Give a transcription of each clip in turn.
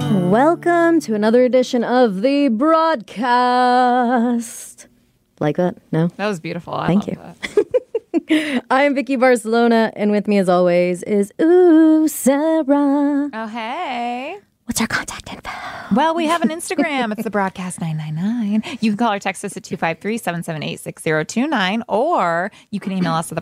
Welcome to another edition of the broadcast. Like that? No? That was beautiful. Thank you. That. I'm Vicky Barcelona, and with me as always is Sarah. Oh, hey. What's our contact info? Well, we have an Instagram. It's the Broadcast 999. You can call or text us at 253-778-6029, or you can email us at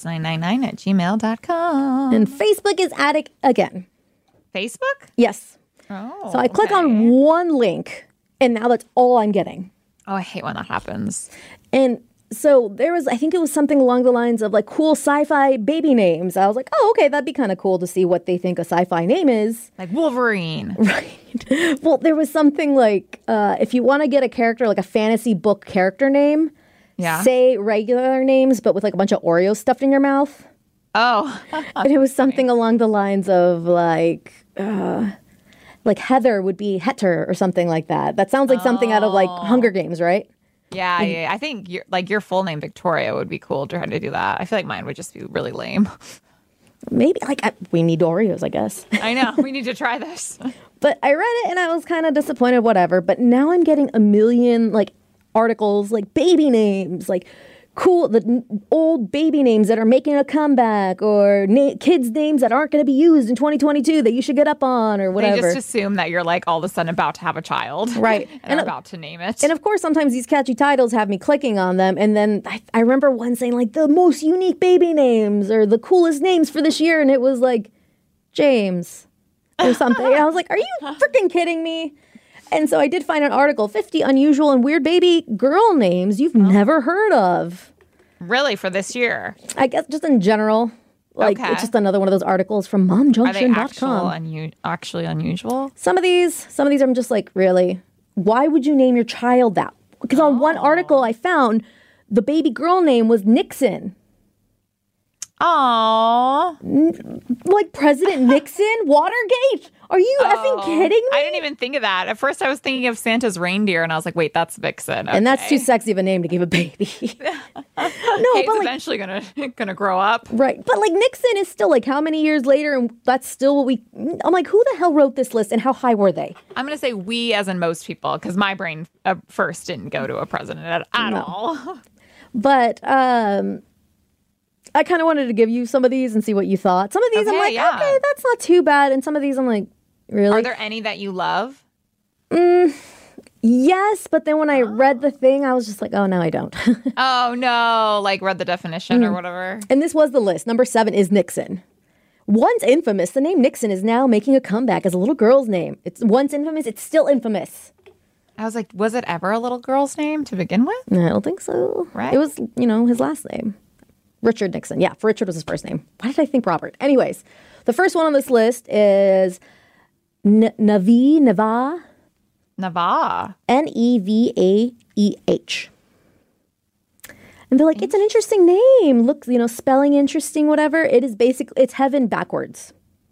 thebroadcast999@gmail.com. And Facebook is Attic again. Facebook? Yes. Oh, So I click okay. on one link, and now that's all I'm getting. Oh, I hate when that happens. And so there was, I think it was something along the lines of like cool sci-fi baby names. I was like, oh, okay, that'd be kind of cool to see what they think a sci-fi name is. Like Wolverine. Right. Well, there was something like, if you want to get a character, like a fantasy book character name, Yeah. say regular names, but with like a bunch of Oreos stuffed in your mouth. Oh. And it was something along the lines of like Heather would be Heter or something like that. That sounds like something out of like Hunger Games, right? Yeah. I think your full name, Victoria, would be cool trying to do that. I feel like mine would just be really lame. Maybe we need Oreos, I guess. I know. We need to try this. But I read it and I was kind of disappointed, whatever. But now I'm getting a million like articles, like baby names, like cool, old baby names that are making a comeback, or kids' names that aren't going to be used in 2022 that you should get up on, or whatever. They just assume that you're like all of a sudden about to have a child. Right. and are about to name it. And of course, sometimes these catchy titles have me clicking on them. And then I remember one saying like the most unique baby names or the coolest names for this year. And it was like James or something. And I was like, are you freaking kidding me? And so I did find an article, 50 unusual and weird baby girl names you've never heard of. Really, for this year? I guess just in general. Like, Okay. It's just another one of those articles from Are they momjunction.com. actually unusual? Some of these I'm just like, really? Why would you name your child that? Because on one article I found, the baby girl name was Nixon. Aww. Like President Nixon? Watergate? Are you effing kidding me? I didn't even think of that. At first, I was thinking of Santa's reindeer, and I was like, wait, that's Vixen. And that's too Okay. sexy of a name to give a baby. No, Kate's but like, eventually gonna grow up. right. But like Nixon is still like how many years later, and that's still what I'm like, who the hell wrote this list and how high were they? I'm gonna say we, as in most people, because my brain first didn't go to a president at all. But I kind of wanted to give you some of these and see what you thought. Some of these I'm Okay, like, yeah. okay, that's not too bad. And some of these I'm like, really? Are there any that you love? Yes, but then when I read the thing, I was just like, oh, no, I don't. Oh no, like read the definition or whatever. And this was the list. Number 7 is Nixon. Once infamous, the name Nixon is now making a comeback as a little girl's name. It's once infamous, it's still infamous. I was like, was it ever a little girl's name to begin with? No, I don't think so. Right. It was, his last name. Richard Nixon. Yeah, Richard was his first name. Why did I think Robert? Anyways, the first one on this list is Nevah. Nava. Nevaeh. And they're like, it's an interesting name. Look, spelling interesting, whatever. It is basically, it's heaven backwards.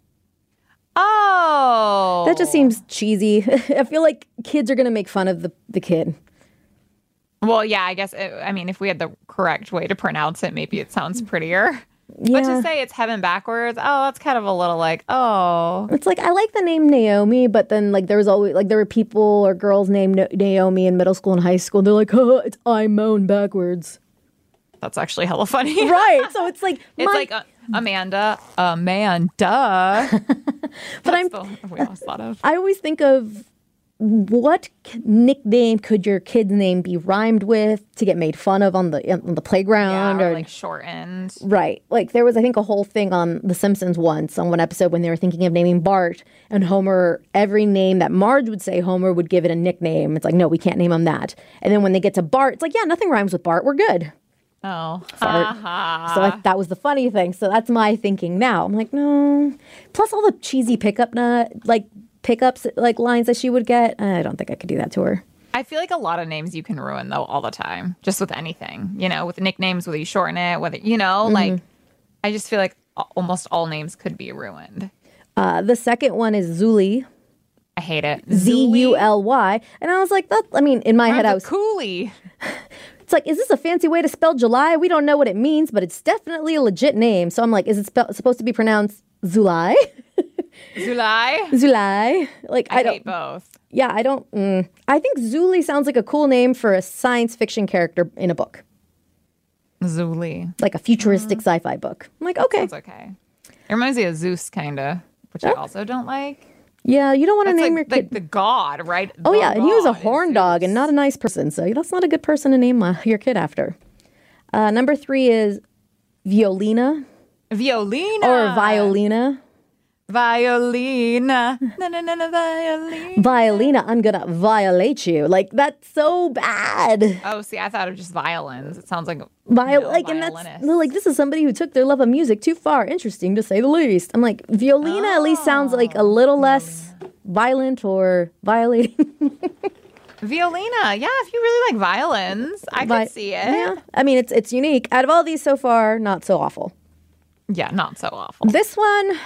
Oh. That just seems cheesy. I feel like kids are going to make fun of the kid. Well, yeah, I guess, if we had the correct way to pronounce it, maybe it sounds prettier. Yeah. But to say it's heaven backwards, that's kind of a little like, oh. It's like, I like the name Naomi, but then like there was always, like there were people or girls named Naomi in middle school and high school. And they're like, it's I moan backwards. That's actually hella funny. Right. So it's like, It's like Amanda. but we always thought of. I always think of what nickname could your kid's name be rhymed with to get made fun of on the playground, or like shortened. Right. Like there was, I think, a whole thing on The Simpsons once on one episode when they were thinking of naming Bart, and Homer, every name that Marge would say, Homer would give it a nickname. It's like, no, we can't name him that. And then when they get to Bart, it's like, yeah, nothing rhymes with Bart. We're good. Oh. Fart. So that was the funny thing. So that's my thinking now. I'm like, no. Plus all the cheesy pickups like lines that she would get. I don't think I could do that to her. I feel like a lot of names you can ruin though all the time, just with anything, with nicknames, whether you shorten it, whether, like I just feel like almost all names could be ruined. The second one is Zuli. I hate it. Zuly. And I was like, in my head I was Cooley. It's like, is this a fancy way to spell July? We don't know what it means, but it's definitely a legit name. So I'm like, is it supposed to be pronounced Zulai? Zulai? Zulai. Like, I don't. hate both. Yeah, I don't. I think Zuli sounds like a cool name for a science fiction character in a book, Zuli. like a futuristic sci-fi book. I'm like, okay. Sounds okay. It reminds me of Zeus, kind of, which I also don't like. Yeah, you don't want to That's name like, your kid. like the god, right? Oh, The yeah, and he was a god is horn dog and Zeus. not a nice person, so that's not a good person to name your kid after. Number 3 is Violina Violina. or Violina. Violina. Na, na, na, na, Violina. Violina, I'm gonna violate you. Like, that's so bad. Oh, see, I thought of just violins. It sounds like and That's like, this is somebody who took their love of music too far. Interesting, to say the least. I'm like, Violina at least sounds like a little less violent or violating. Violina. Yeah, if you really like violins, I could see it. Yeah, I mean, it's unique. Out of all these so far, not so awful. Yeah, not so awful. This one,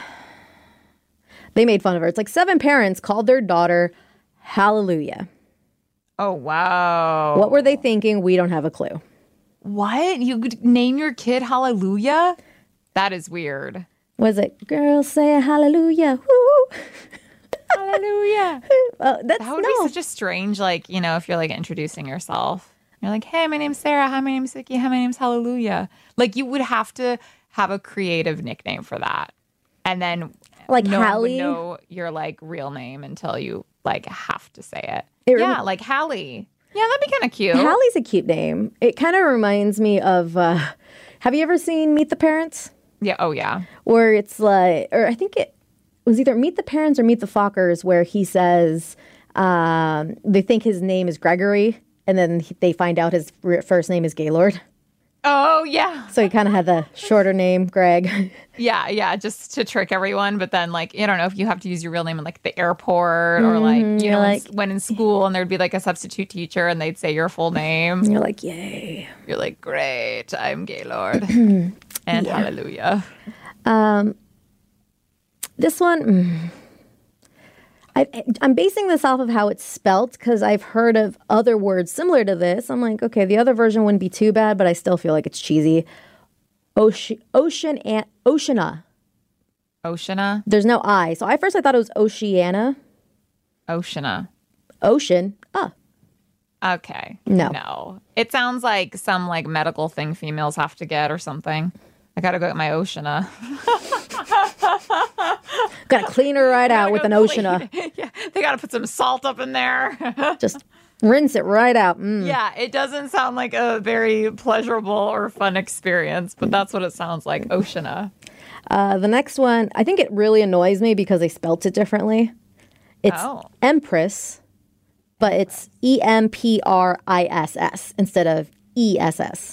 they made fun of her. It's like 7 parents called their daughter Hallelujah. Oh, wow. What were they thinking? We don't have a clue. What? You could name your kid Hallelujah? That is weird. Was it, girls say hallelujah? Woo! Hallelujah. That's That would be such a strange, like, you know, if you're like introducing yourself. You're like, hey, my name's Sarah. Hi, my name's Vicky. Hi, my name's Hallelujah. Like, you would have to have a creative nickname for that. And then Like no one would Hallie? know your like real name until you like have to say it. It Yeah, like Hallie. Yeah, that'd be kind of cute. Hallie's a cute name. It kind of reminds me of, have you ever seen Meet the Parents? Yeah. Oh, yeah. Where it's like, or I think it was either Meet the Parents or Meet the Fockers, where he says they think his name is Gregory, and then they find out his first name is Gaylord. Oh, yeah. So he kind of had the shorter name, Greg. Yeah, yeah, just to trick everyone. But then, like, I don't know if you have to use your real name in like the airport or like, you know, like- when in school and there'd be like a substitute teacher and they'd say your full name. And you're like, yay. You're like, great, I'm Gaylord. And hallelujah. This one, I'm basing this off of how it's spelt because I've heard of other words similar to this. I'm like, okay, the other version wouldn't be too bad, but I still feel like it's cheesy. Oceana. Oceana? There's no I. So at first I thought it was Oceana. Oceana. Ocean. Okay. No. No. It sounds like some like medical thing females have to get or something. I gotta go get my Oceana. Gotta clean her right out with an Oceana. Yeah, they gotta put some salt up in there. Just rinse it right out. Yeah, it doesn't sound like a very pleasurable or fun experience, but that's what it sounds like, Oceana. The next one, I think it really annoys me because they spelt it differently. It's Empress, but it's EMPRISS instead of ESS.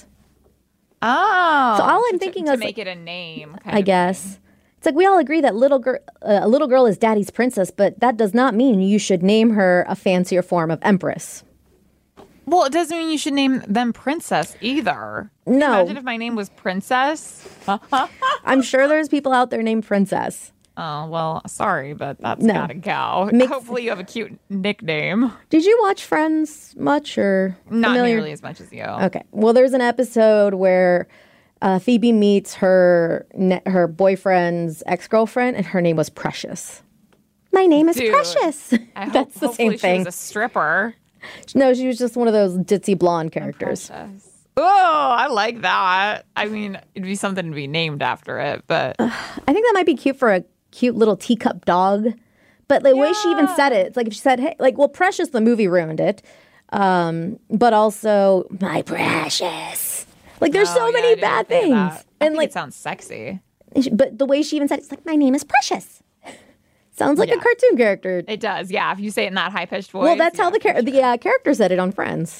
Oh. So all I'm thinking to is, make it a name, I guess. It's like we all agree that a little girl is daddy's princess, but that does not mean you should name her a fancier form of empress. Well, it doesn't mean you should name them princess either. No. Imagine if my name was princess. I'm sure there's people out there named Princess. Oh, well, sorry, but that's No. gotta go. Hopefully you have a cute nickname. Did you watch Friends much or Not familiar? nearly as much as you. Okay. Well, there's an episode where Phoebe meets her boyfriend's ex-girlfriend, and her name was Precious. My name is Dude, Precious. I hope, That's the hopefully same thing. She was a stripper. No, she was just one of those ditzy blonde characters. Precious. Oh, I like that. I mean, it'd be something to be named after it, but I think that might be cute for a cute little teacup dog. But the way she even said it, it's like if she said, hey, like, well, Precious, the movie ruined it. But also, my precious. Like, there's so many bad things. I And think like, it sounds sexy. but the way she even said it, it's like, my name is Precious. Sounds like a cartoon character. It does, yeah. If you say it in that high pitched voice. Well, that's how the character said it on Friends.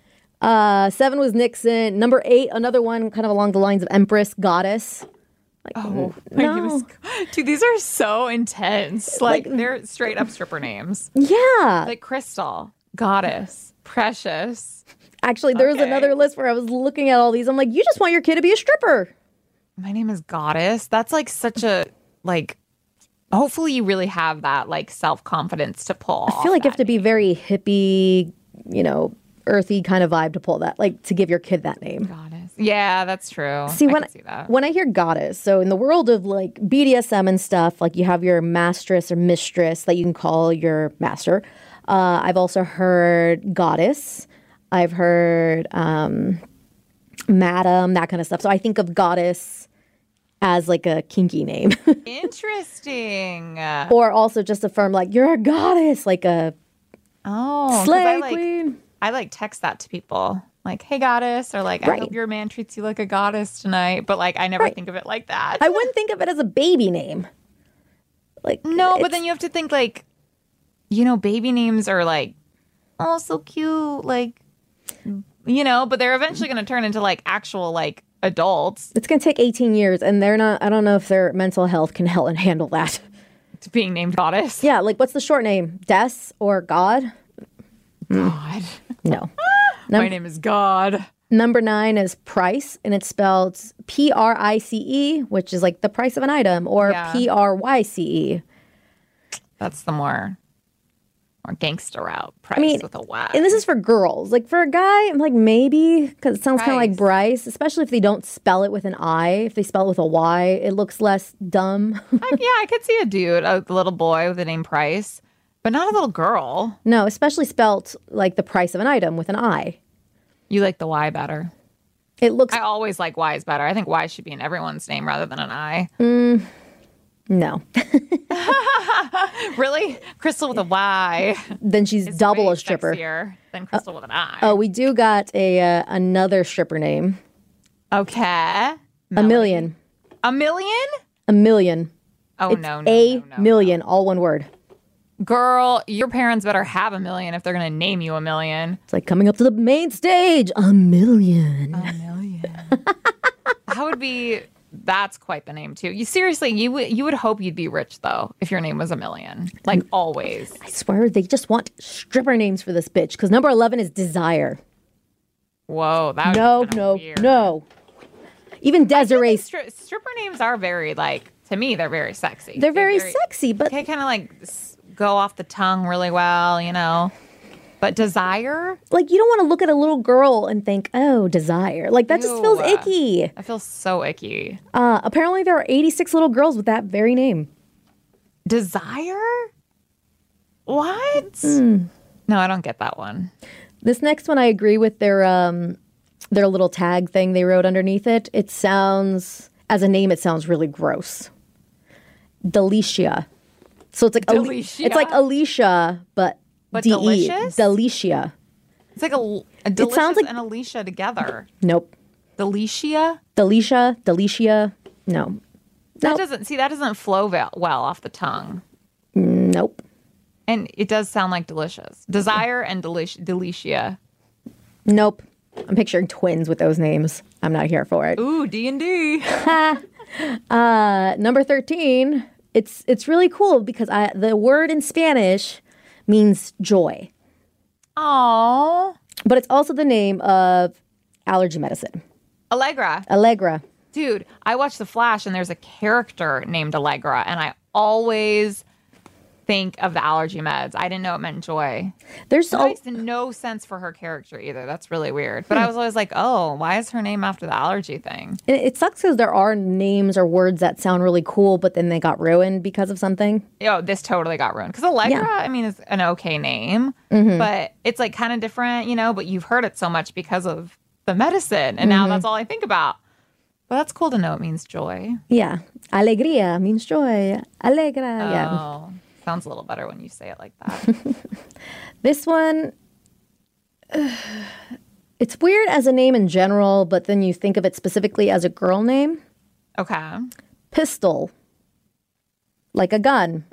7 was Nixon. Number 8, another one kind of along the lines of Empress, Goddess. Like, Oh, no. Dude, these are so intense. Like they're straight up stripper names. Yeah. Like Crystal, Goddess, Precious. Actually, there was another list where I was looking at all these. I'm like, you just want your kid to be a stripper. My name is Goddess. That's like such a like. Hopefully, you really have that like self confidence to pull. I feel like you have to be very hippie, earthy kind of vibe to pull that, like to give your kid that name. Goddess. Yeah, that's true. See, I can see that. when I hear goddess, so in the world of like BDSM and stuff, like you have your mastress or mistress that you can call your master. I've also heard goddess. I've heard madam, that kind of stuff. So I think of goddess as like a kinky name. Interesting. Or also just affirm like you're a goddess, like a Oh, 'cause slay queen. I like text that to people. Like, hey, goddess, or like, I Right. hope your man treats you like a goddess tonight. But like, I never Right. think of it like that. I wouldn't think of it as a baby name. Like No, but it's- then you have to think like, you know, baby names are like, oh, so cute, like, you know, but they're eventually going to turn into like actual like adults it's gonna take 18 years, and they're not. I don't know if their mental health can handle that. to being named goddess. Yeah, like what's the short name? Des or God? God, No. my name is God. Number 9 is price, and it's spelled PRICE, which is like the price of an item, or Yeah. PRYCE. That's the more gangster route. Price with a Y. And this is for girls. Like for a guy, I'm like maybe, because it sounds kind of like Bryce, especially if they don't spell it with an I. If they spell it with a Y, it looks less dumb. I could see a dude, a little boy with the name Price, but not a little girl. No, especially spelt like the price of an item with an I. You like the Y better. It looks I always like Y's better. I think Y should be in everyone's name rather than an I. no. Really? Crystal with a Y. Then she's double Way a stripper. sexier than Crystal with an I. Oh, we do got a another stripper name. Okay. A million. A million? A million. Oh, It's no. million, all one word. Girl, your parents better have a million if they're going to name you a million. It's like coming up to the main stage. A million. A million. That would be, that's quite the name, too. You seriously, you would hope you'd be rich, though, if your name was a million. Like, always. I swear they just want stripper names for this bitch, because number 11 is Desire. Whoa. That would No, be kinda no, weird. no. Even Desiree. Stripper names are very, like, to me, they're very sexy. They're very sexy, but They kind of, like, go off the tongue really well, you know? But Desire? like you don't want to look at a little girl and think, oh, Desire. Like that just feels Ew. icky. I feel so icky. Apparently there are 86 little girls with that very name. Desire? What? No, I don't get that one. This next one I agree with their little tag thing they wrote underneath it. It sounds, as a name, it sounds really gross. Delicia. So it's like Delicia? it's like Alicia, but But DE. delicious? Delicia. It's like a Delicious sounds like- and Alicia together. Nope. Delicia? Delicia. No. That Nope. doesn't flow well off the tongue. Nope. And it does sound like delicious. Desire and Delicia. Nope. I'm picturing twins with those names. I'm not here for it. Ooh, D&D. Number 13. It's really cool because the word in Spanish means joy, Aww. but it's also the name of allergy medicine. Allegra. Allegra. Dude, I watched The Flash and there's a character named Allegra and I always think of the allergy meds. I didn't know it meant joy. There's It makes no sense for her character either. That's really weird. But I was always like, oh, why is her name after the allergy thing? it sucks because there are names or words that sound really cool, but then they got ruined because of something. Yo, this totally got ruined. Because Allegra, Yeah. I mean, is an okay name, but it's like kind of different, you know, but you've heard it so much because of the medicine. And now that's all I think about. But that's cool to know it means joy. Yeah. Alegría means joy. Allegra. Yeah. Oh, sounds a little better when you say it like that. This one, it's weird as a name in general, but then you think of it specifically as a girl name. Okay. Pistol. Like a gun.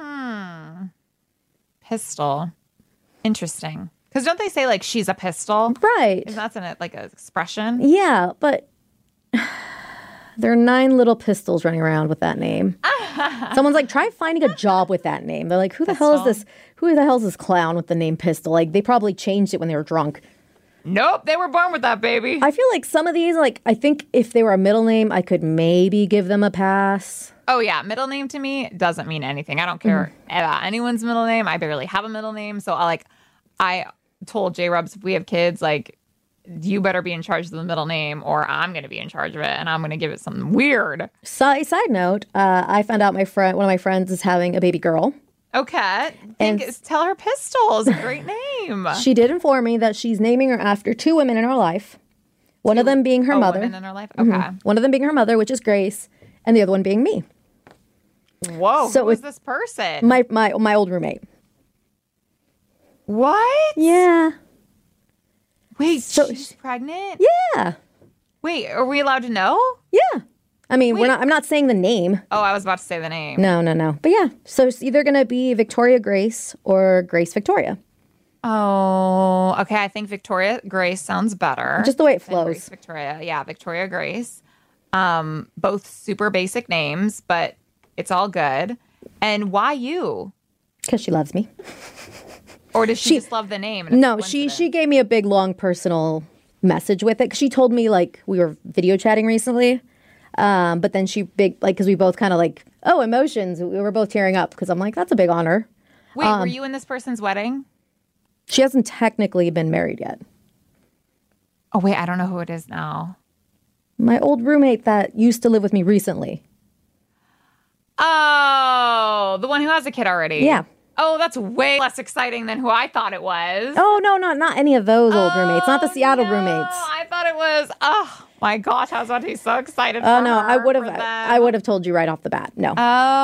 Pistol. Interesting. Because don't they say like she's a pistol? Right. Isn't that like an expression? Yeah, but there are 9 little pistols running around with that name. Someone's like, try finding a job with that name. They're like, who the hell is this? Who the hell is this clown with the name Pistol? Like, they probably changed it when they were drunk. Nope, they were born with that, baby. I feel like some of these, like, I think if they were a middle name, I could maybe give them a pass. Oh yeah, middle name to me doesn't mean anything. I don't care about anyone's middle name. I barely have a middle name, so I told J Rubs if we have kids, like you better be in charge of the middle name or I'm going to be in charge of it and I'm going to give it something weird. Side note, I found out one of my friends is having a baby girl. Okay. Tell her Pistol is a great name. She did inform me that she's naming her after two women in her life. One of them being her mother. Women in her life? Okay. One of them being her mother, which is Grace, and the other one being me. Whoa. So who was this person? My old roommate. What? Yeah. Wait, she's pregnant? Yeah. Wait, are we allowed to know? Yeah. I mean, I'm not saying the name. Oh, I was about to say the name. No. But yeah, so it's either going to be Victoria Grace or Grace Victoria. Oh, okay. I think Victoria Grace sounds better. Just the way it than flows. Grace Victoria. Yeah, Victoria Grace. Both super basic names, but it's all good. And why you? Because she loves me. Or does she just love the name? And it's a No, she coincidence? gave me a big, long personal message with it. 'Cause she told me, like, we were video chatting recently. But then because we both kind of like, emotions. We were both tearing up because I'm like, that's a big honor. Wait, were you in this person's wedding? She hasn't technically been married yet. Oh, wait, I don't know who it is now. My old roommate that used to live with me recently. Oh, the one who has a kid already. Yeah. Oh, that's way less exciting than who I thought it was. Oh, no, not any of those old roommates. Not the Seattle no, roommates. I thought it was. Oh my gosh, I was about to be so excited. Oh, for no, her, I would for them. have told you right off the bat. No.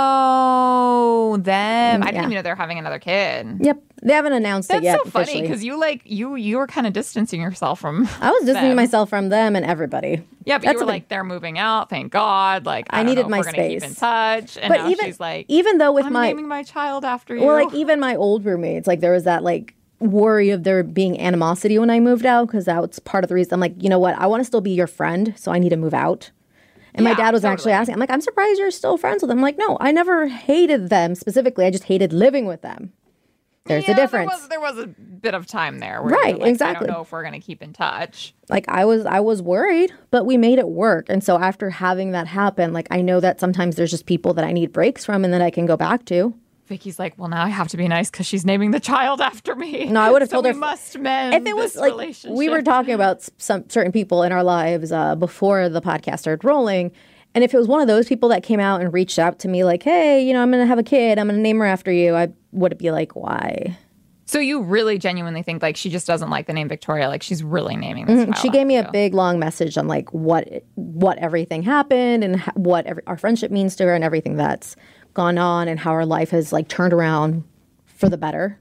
Oh, them. I didn't Yeah. even know they're having another kid. Yep. They haven't announced it That's yet. so funny officially. because you were kind of distancing yourself from. I was distancing them. myself from them and everybody. Yeah, but That's you were a big- like, they're moving out. Thank God. Like I don't needed know if my we're gonna keep space. in touch. And But now she's like, even though with I'm naming my child after you. well, like even my old roommates, like there was that like worry of there being animosity when I moved out because that was part of the reason. I'm like, you know what? I want to still be your friend, so I need to move out. And my Yeah, dad was actually totally. asking, I'm like, I'm surprised you're still friends with them. I'm like, no, I never hated them specifically. I just hated living with them. There's a difference. There was a bit of time there. Where Right, you're like, exactly. I don't know if we're going to keep in touch. Like I was worried, but we made it work. And so after having that happen, like I know that sometimes there's just people that I need breaks from and that I can go back to. Vicky's like, well, now I have to be nice because she's naming the child after me. No, I would have So told her we must mend if it was this like relationship. we were talking about some certain people in our lives before the podcast started rolling. And if it was one of those people that came out and reached out to me like, hey, I'm going to have a kid. I'm going to name her after you. I would be like, why? So you really genuinely think like she just doesn't like the name Victoria? Like she's really naming this child She gave me a after you. big long message on like what everything happened and what our friendship means to her and everything that's gone on and how her life has like turned around for the better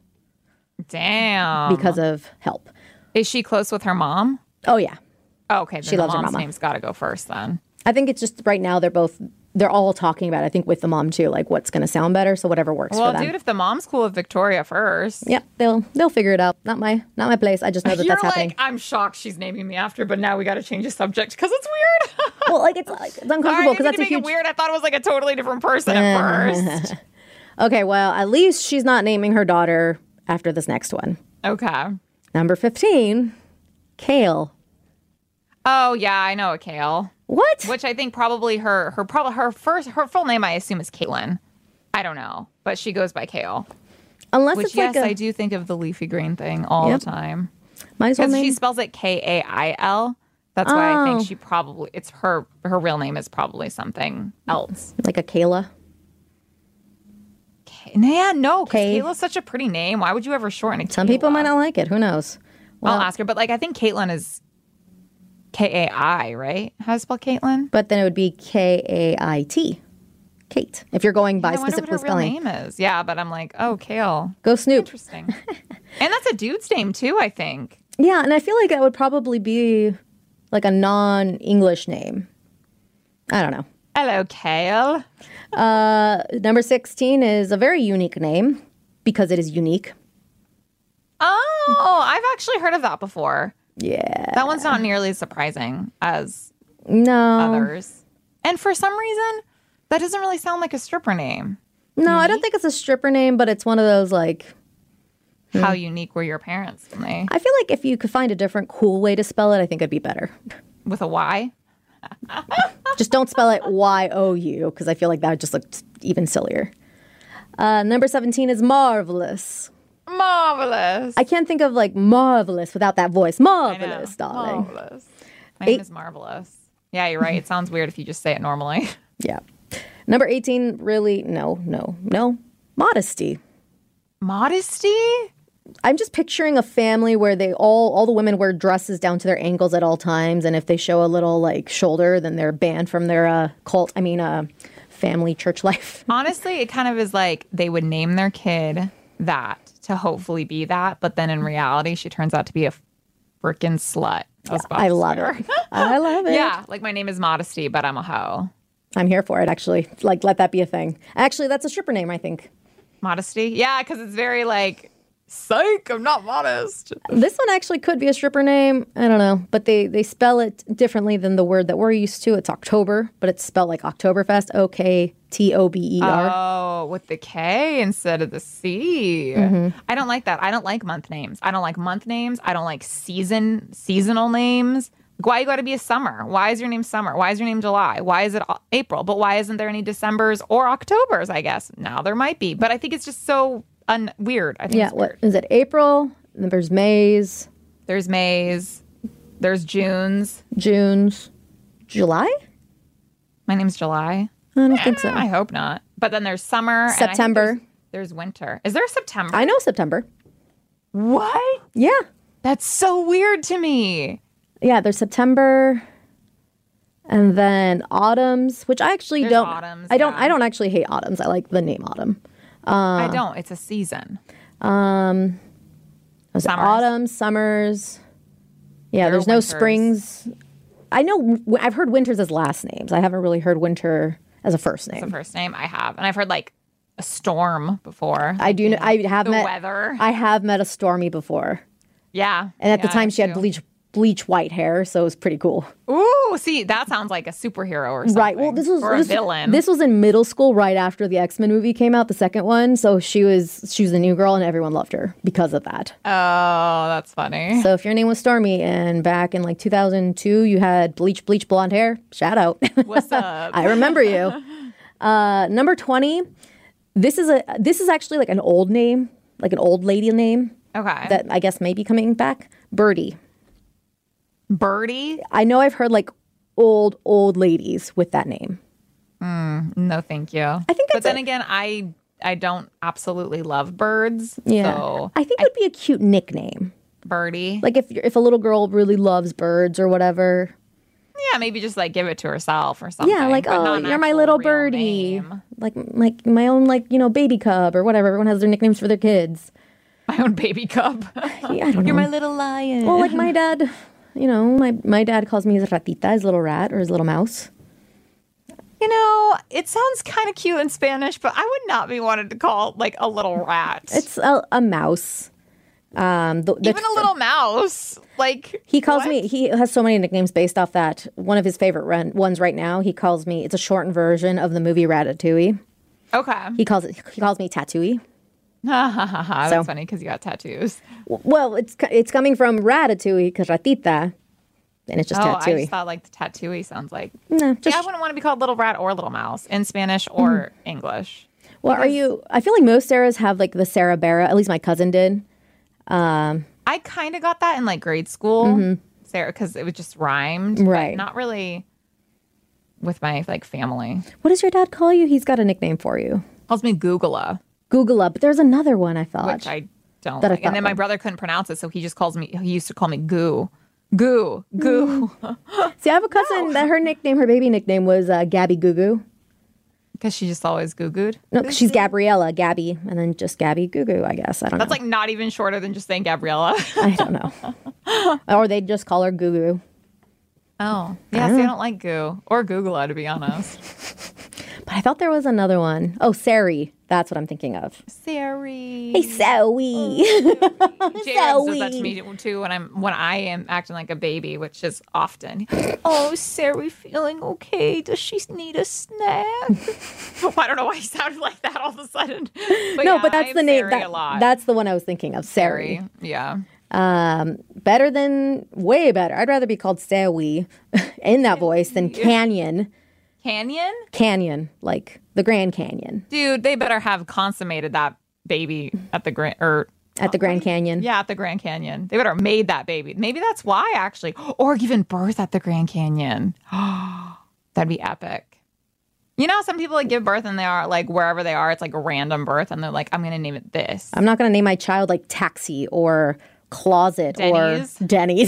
Damn. because of help. Is she close with her mom? Oh yeah. Oh, okay. Then She the loves her mom's mama. name's got to go first then. I think it's just right now they're all talking about it, I think with the mom too, like what's going to sound better. So whatever works Well, for them. dude, if the mom's cool with Victoria first. Yep, they'll figure it out. Not my place. I just know that You're that's like, happening. I'm shocked she's naming me after, but now we got to change the subject because it's weird. Well, like it's uncomfortable because that's a make huge. it weird. I thought it was like a totally different person at first. Okay, well, at least she's not naming her daughter after this next one. Okay. Number 15, Kale. Oh yeah, I know a Kale. What? Which I think probably her full name I assume is Caitlin. I don't know, but she goes by Kale. Unless Which it's like yes, I do think of the leafy green thing all Yep. the time. might as well Because name. she spells it Kail. That's why I Oh. think she probably it's her real name is probably something else. like a Kayla. Yeah, no, because Kay. Kayla's such a pretty name. Why would you ever shorten it? Some people might not like it. Who knows? I'll ask her, but like I think Caitlin is Kai, right? How to spell Caitlin? But then it would be Kait. Kate. If you're going by I wonder what specifically her real spelling. name is. Yeah, but I'm like, oh, Kale. Go Snoop. Interesting. And that's a dude's name too, I think. Yeah, and I feel like that would probably be like a non-English name. I don't know. Hello, Kale. Number 16 is a very unique name because it is unique. Oh, I've actually heard of that before. Yeah. That one's not nearly as surprising as No. others. And for some reason, that doesn't really sound like a stripper name. No, I don't think it's a stripper name, but it's one of those like How unique were your parents when they I feel like if you could find a different cool way to spell it, I think it'd be better. with a Y? Just don't spell it Y-O-U because I feel like that would just look even sillier. Number 17 is marvelous. Marvelous. I can't think of like marvelous without that voice. I know. Marvelous, darling. Marvelous. My name is Marvelous. Yeah, you're right. It sounds weird if you just say it normally. Yeah. Number 18, really, no. Modesty. Modesty? I'm just picturing a family where they all the women wear dresses down to their ankles at all times, and if they show a little like shoulder, then they're banned from their family church life. Honestly, it kind of is like they would name their kid that to hopefully be that, but then in reality, she turns out to be a freaking slut. I love it. I love it. Yeah, like my name is Modesty, but I'm a hoe. I'm here for it, actually. Like, let that be a thing. Actually, that's a stripper name, I think. Modesty? Yeah, because it's very like, psych, I'm not modest. This one actually could be a stripper name. I don't know. But they spell it differently than the word that we're used to. It's October, but it's spelled like Oktoberfest. Oktober. Oh, with the K instead of the C. I don't like that. I don't like month names. I don't like month names. I don't like seasonal names. Why you got to be a summer? Why is your name Summer? Why is your name July? Why is it April? But why isn't there any Decembers or Octobers, I guess? Now there might be. But I think it's just so weird. I think Yeah, it's weird. what is it? April? Then there's May's. There's May's. There's June's. June's. July? My name's July. I don't think so. I hope not. But then there's summer. and I think September. there's winter. Is there a September? I know September. What? Yeah. That's so weird to me. Yeah, there's September. And then autumns, which I actually There's don't. autumns, I don't. yeah. I don't actually hate autumns. I like the name autumn. I don't. It's a season. Was it Summers. autumn, summers? Yeah, there's no winters. springs. I know. I've heard winters as last names. I haven't really heard winter as a first name. The first name I have, and I've heard like a storm before. I do. I have the met. weather. I have met a Stormy before, Yeah, and at the yeah, time she had too. bleach white hair, so it was pretty cool. Ooh, see, that sounds like a superhero or something. Right. Well, this was or a villain. This was in middle school, right after the X-Men movie came out, the second one. So she was the new girl, and everyone loved her because of that. Oh, that's funny. So if your name was Stormy, and back in like 2002 you had bleach blonde hair, shout out. What's up? I remember you. Number 20. This is actually like an old name, like an old lady name Okay. that I guess may be coming back. Birdie. Birdie? I know I've heard like old ladies with that name. No, thank you. I think But that's then again, I don't absolutely love birds. Yeah. So I think it would be a cute nickname. Birdie. Like if a little girl really loves birds or whatever. Yeah, maybe just like give it to herself or something. Yeah, like, but oh, not an you're my actual little real birdie. name. Like my own, like, baby cub or whatever. Everyone has their nicknames for their kids. My own baby cub. Yeah, I don't know. You're my little lion. Well, like my dad, my dad calls me his ratita, his little rat or his little mouse. It sounds kind of cute in Spanish, but I would not be wanted to call like a little rat. It's a mouse. Even a little mouse. Like He calls what? me, he has so many nicknames based off that. One of his favorite ones right now, he calls me, it's a shortened version of the movie Ratatouille. Okay. He calls me Tatooey. That's So- funny because you got tattoos. Well, it's coming from Ratatouille because ratita, and it's just I Tatooey. just thought like the tattooey sounds like. No, just Yeah, I wouldn't want to be called little rat or little mouse in Spanish or English. well, are you? I feel like most Sarahs have like the Sarah Barra. At least my cousin did. I kind of got that in like grade school, Sarah, because it was just rhymed, but Right. not really with my like family. What does your dad call you? He's got a nickname for you. Calls me Googla, Googla, but there's another one I thought. which I don't That I like. And thought then my was- brother couldn't pronounce it, so he just calls me. He used to call me Goo, Goo, Goo, See, I have a cousin that her baby nickname was Gabby Goo Goo. because she just always Goo Gooed. No, 'cause she's Gabriella, Gabby, and then just Gabby Goo Goo. I guess I don't That's know. like not even shorter than just saying Gabriella. I don't know. Or they just call her Goo Goo. Oh, yeah. See, I don't like Goo or Googla, to be honest. But I thought there was another one. Oh, Sari. That's what I'm thinking of. Sari. Hey, Zoe. James does that to me too when I am acting like a baby, which is often. Oh, Sari feeling okay? Does she need a snack? I don't know why he sounded like that all of a sudden. But No, yeah, but I that's have the name. Sari a lot. That's the one I was thinking of. Sari. Yeah. Better than, way better. I'd rather be called Sawi in that voice than Canyon. Canyon? Canyon, like the Grand Canyon. Dude, they better have consummated that baby at the at the Grand Canyon. Yeah, at the Grand Canyon. They would have made that baby. Maybe that's why, actually. Or given birth at the Grand Canyon. That'd be epic. You know, some people like give birth and they are like wherever they are, it's like a random birth, and they're like, I'm going to name it this. I'm not going to name my child like Taxi or Closet Denny's. or Denny's.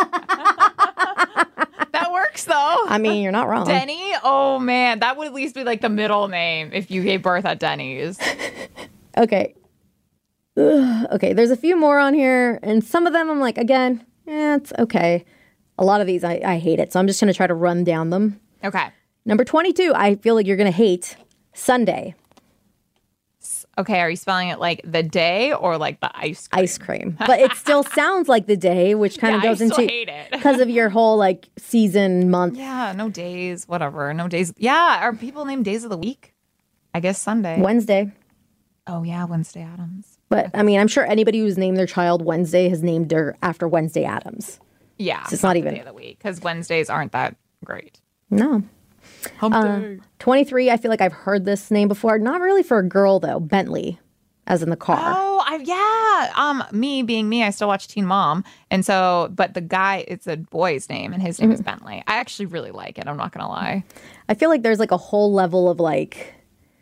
That works though. I mean, you're not wrong. Denny? Oh man, that would at least be like the middle name if you gave birth at Denny's. Okay. Ugh. Okay, there's a few more on here, and some of them I'm like, again, it's okay. A lot of these I hate it, so I'm just going to try to run down them. Okay. Number 22, I feel like you're going to hate Sunday. Okay, are you spelling it like the day or like the ice cream? Ice cream. But it still sounds like the day, which kind of goes I still into hate it. because of your whole like season month. Yeah, no days, whatever. No days. Yeah, are people named days of the week? I guess Sunday. Wednesday. Oh yeah, Wednesday Addams. But I mean, I'm sure anybody who's named their child Wednesday has named her after Wednesday Addams. Yeah, So it's not the even day of the week because Wednesdays aren't that great. No. Hump day. 23, I feel like I've heard this name before. Not really for a girl though. Bentley, as in the car. Oh, yeah. Me being me, I still watch Teen Mom, and so, but the guy, it's a boy's name, and his name is Bentley. I actually really like it. I'm not gonna lie. I feel like there's like a whole level of like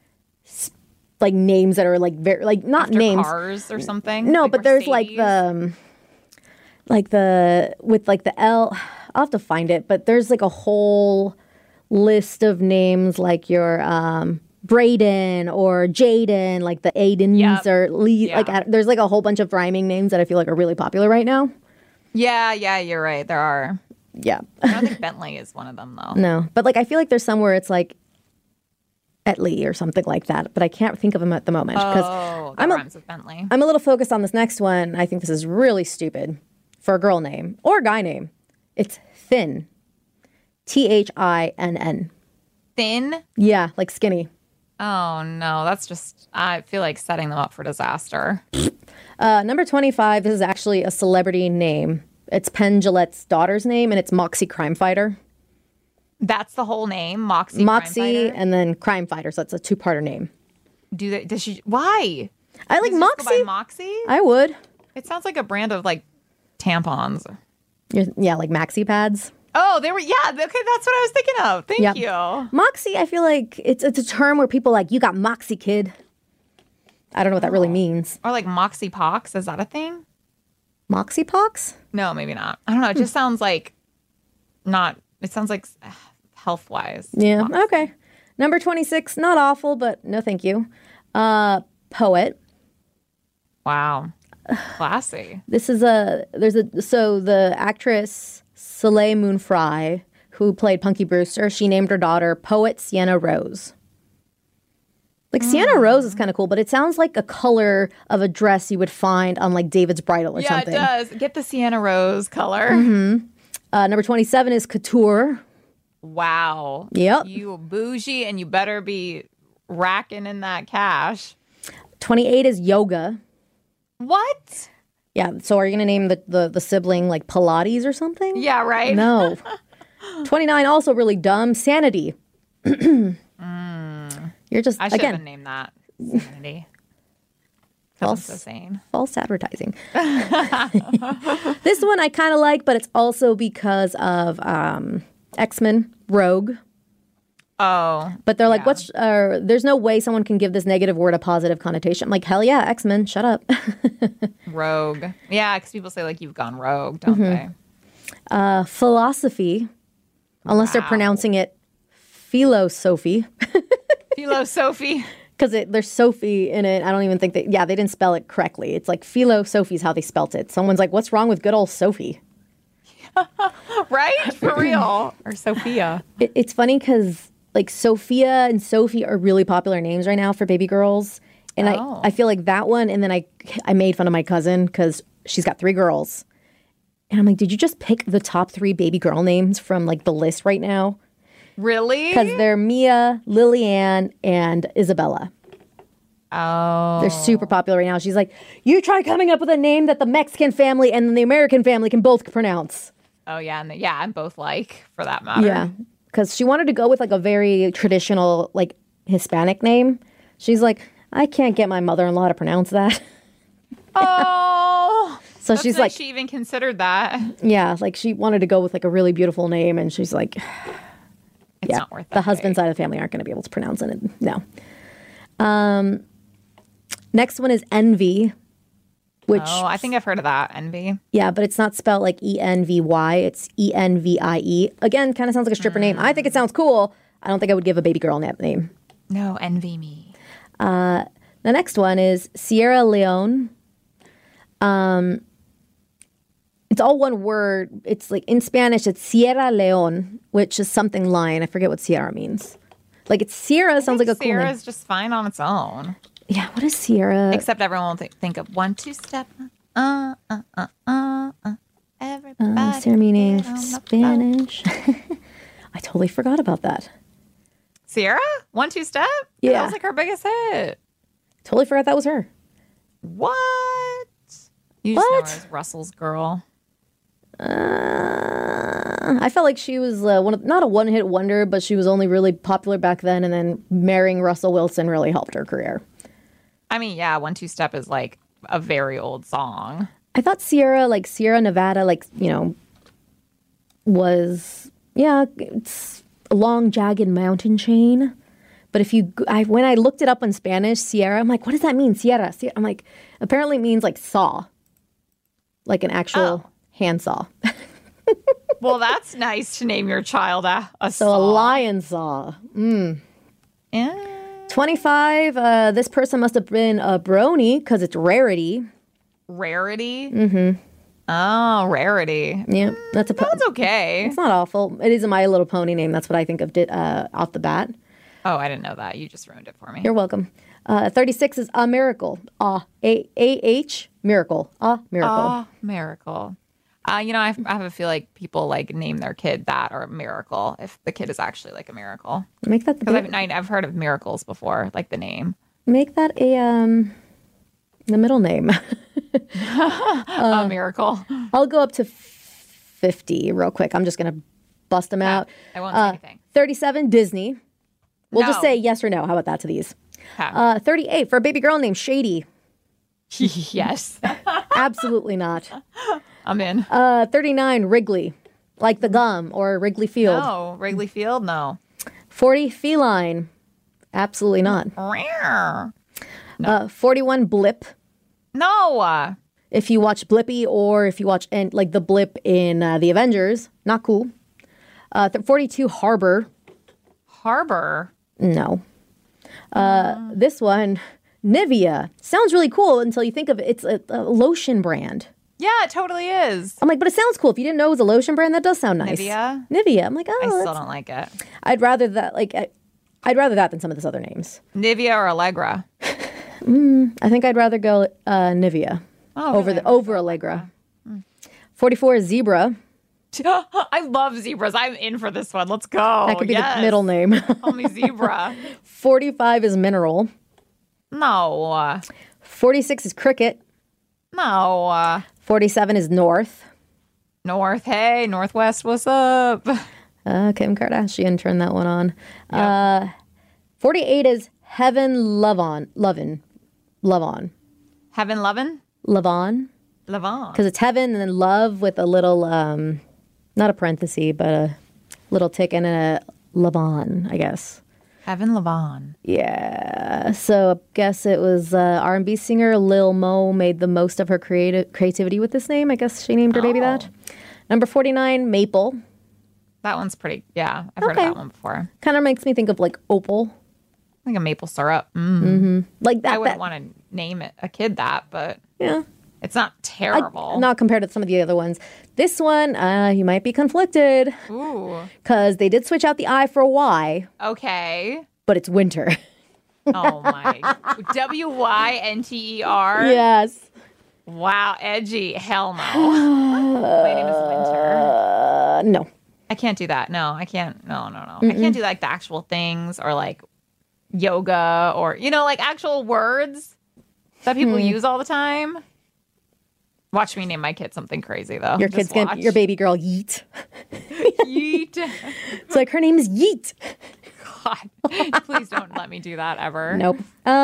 names that are like very like not After names. cars or something. No, Like but there's like Mercedes. the with like the L. I'll have to find it, but there's like a whole list of names like your Braden or Jaden, like the Aidens Yep. or Lee. Yeah. Like there's like a whole bunch of rhyming names that I feel like are really popular right now. Yeah, you're right. There are. Yeah. I don't think Bentley is one of them though. No, but like I feel like there's somewhere it's like Etley or something like that, but I can't think of them at the moment because Oh, that rhymes with Bentley. I'm a little focused on this next one. I think this is really stupid for a girl name or a guy name. It's Thin. Thinn. Thin? Yeah, like skinny. Oh no, that's just, I feel like setting them up for disaster. Number 25, this is actually a celebrity name. It's Penn Jillette's daughter's name, and it's Moxie Crime Fighter. That's the whole name, Moxie. Moxie Crime Fighter? and then Crime Fighter, so it's a two-parter name. Does she? Why? I like Does it just go by Moxie. Moxie? I would. It sounds like a brand of like tampons. Yeah, like maxi pads. Oh, they were. Yeah, okay, that's what I was thinking of. Thank Yep. you. Moxie, I feel like it's a term where people like, you got Moxie, kid. I don't know what that really means. Or like Moxie Pox. Is that a thing? Moxie pox? No, maybe not. I don't know. It just sounds like not. It sounds like health wise. Yeah, okay. Number 26, not awful, but no thank you. Poet. Wow. Classy. This is so the actress Soleil Moon Frye, who played Punky Brewster, she named her daughter Poet Sienna Rose. Like Sienna Rose is kind of cool, but it sounds like a color of a dress you would find on like David's Bridal or Yeah, something. it does. Get the Sienna Rose color. Number 27 is Couture. Wow. Yep. You bougie and you better be racking in that cash. 28 is Yoga. What? Yeah, so are you going to name the sibling like Pilates or something? Yeah, right. No. 29, also really dumb. Sanity. You're just, I should have again, named that Sanity. False. So sane. false advertising. This one I kind of like, but it's also because of X-Men Rogue. Oh. But they're like, Yeah. there's no way someone can give this negative word a positive connotation. I'm like, hell yeah, X-Men, shut up. Rogue. Yeah, because people say like you've gone rogue, don't they? Philosophy, unless they're Wow. pronouncing it philosophy. Philo Sophie. Because there's Sophie in it. I don't even think they didn't spell it correctly. It's like philosophy is how they spelt it. Someone's like, what's wrong with good old Sophie? Right? For real. Or Sophia. It's funny because like Sophia and Sophie are really popular names right now for baby girls. And Oh. I feel like that one. And then I made fun of my cousin because she's got 3 girls. And I'm like, did you just pick the top 3 baby girl names from like the list right now? Really? Because they're Mia, Lillian, and Isabella. Oh. They're super popular right now. She's like, you try coming up with a name that the Mexican family and the American family can both pronounce. Oh, yeah. And both like, for that matter. Yeah. Because she wanted to go with like a very traditional, like Hispanic name. She's like, I can't get my mother-in-law to pronounce that. Oh, So that's she's nice like, she even considered that. yeah, like she wanted to go with like a really beautiful name, and she's like, It's yeah, not worth the it. husband side of the family aren't going to be able to pronounce it. No. Next one is Envy, which Oh, I think I've heard of that. Envy. yeah, but it's not spelled like ENVY. It's ENVIE. Again, kind of sounds like a stripper name. I think it sounds cool. I don't think I would give a baby girl that name. No, envy me. The next one is Sierra Leone. It's all one word. It's like in Spanish, it's Sierra Leone, which is something lion. I forget what Sierra means. Like it's Sierra sounds like a cool name. Sierra's just fine on its own. Yeah, what is Sierra? Except everyone will think of 1 2 step. Everybody. Sierra meaning get on the floor. Spanish. I totally forgot about that. Sierra? 1 2 step? Yeah. That was like her biggest hit. Totally forgot that was her. What? You just know What? her as Russell's girl. I felt like she was not a one-hit wonder, but she was only really popular back then, and then marrying Russell Wilson really helped her career. I mean, yeah, 1 2 step is like a very old song. I thought Sierra Nevada, was, yeah, it's a long, jagged mountain chain. But when I looked it up in Spanish, Sierra, I'm like, what does that mean? Sierra. I'm like, apparently it means like saw, like an actual handsaw. Well, that's nice to name your child a So a lion saw. Yeah. 25, this person must have been a brony because it's Rarity. Rarity? Mm-hmm. Oh, Rarity. Yeah, that's That's okay. It's not awful. It is a My Little Pony name. That's what I think of off the bat. Oh, I didn't know that. You just ruined it for me. You're welcome. 36 is A Miracle. A-H, Miracle. A Miracle. Oh, Miracle. I have a feel like people like name their kid that or Miracle if the kid is actually like a miracle. Make that Because I've heard of miracles before, like the name. make that the middle name. A miracle. I'll go up to 50 real quick. I'm just going to bust them out. I won't say anything. 37, Disney. We'll just No. say yes or no. How about that to these? Okay. 38, for a baby girl named Shady. Yes. Absolutely not. I'm in. 39, Wrigley. Like the gum or Wrigley Field. No. Wrigley Field? No. 40, Feline. Absolutely not. Rare. 41, Blip. No. If you watch Blippi or if you watch like the Blip in The Avengers, not cool. 42, Harbor. Harbor. No. This one, Nivea. Sounds really cool until you think of it. It's a lotion brand. Yeah, it totally is. I'm like, but it sounds cool. If you didn't know it was a lotion brand, that does sound nice. Nivea? Nivea. I'm like, I oh, still that's... don't like it. I'd rather that. I'd rather that than some of these other names. Nivea or Allegra? I think I'd rather go Nivea Oh, really? over Allegra. 44 is Zebra. I love zebras. I'm in for this one. Let's go. That could be Yes. the middle name. Call me Zebra. 45 is Mineral. No. 46 is Cricket. No. 47 is North. North. Hey, Northwest. What's up? Kim Kardashian turned that one on. 48 is Heaven Lovon. Heaven Lovin'? Lavon. Lavon. Because it's heaven and then love with a little, not a parenthesis, but a little tick and a Lavon, I guess. Heaven Lavon. Yeah. So I guess it was R&B singer Lil Mo made the most of her creativity with this name. I guess she named her baby that. Number 49, Maple. That one's pretty, yeah. I've heard of Okay. that one before. Kind of makes me think of like Opal. Like a maple syrup. Like that. I wouldn't want to name a kid that, but Yeah. it's not terrible. Not compared to some of the other ones. This one, you might be conflicted Ooh. because they did switch out the I for a Y, Okay. but it's winter. Oh my. WYNTER? Yes. Wow. Edgy. Hell no. My name is Winter. No. I can't do that. No, I can't. No. I can't do like the actual things or like yoga or, like actual words that people use all the time. Watch me name my kid something crazy though. Your Just kid's gonna, watch. your baby girl, Yeet. Yeet. It's like her name is Yeet. God. Please don't let me do that ever. Nope.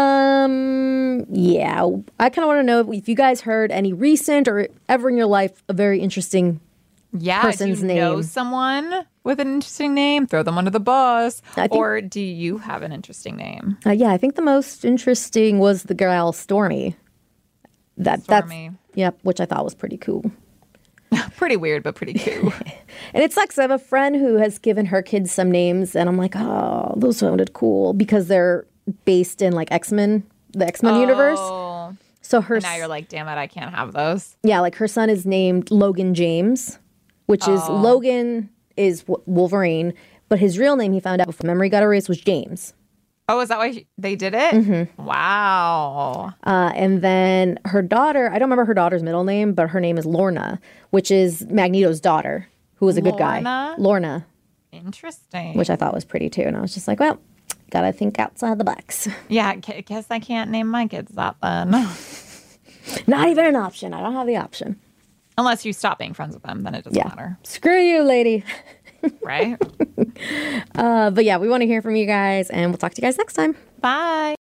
Yeah. I kind of want to know if you guys heard any recent or ever in your life a very interesting person's if you know name. someone with an interesting name, throw them under the bus. I think- Or do you have an interesting name? Yeah, I think the most interesting was the girl Stormy. Stormy. Yep, which I thought was pretty cool. Pretty weird, but pretty cool. And it sucks. I have a friend who has given her kids some names, and I'm like, oh, those sounded cool because they're based in like X-Men, the X-Men universe. Oh. So her And now you're like, damn it, I can't have those. yeah, like her son is named Logan James, which is Logan is Wolverine, but his real name he found out before memory got erased was James. Oh, is that why they did it? Mm-hmm. Wow. And then her daughter, I don't remember her daughter's middle name, but her name is Lorna, which is Magneto's daughter, who was a good guy. Lorna, Interesting. which I thought was pretty too. And I was just like, well, gotta think outside the box. Yeah, guess I can't name my kids that then. Not even an option. I don't have the option. Unless you stop being friends with them, then it doesn't matter. Screw you, lady. Right? But yeah, we want to hear from you guys, and we'll talk to you guys next time. Bye.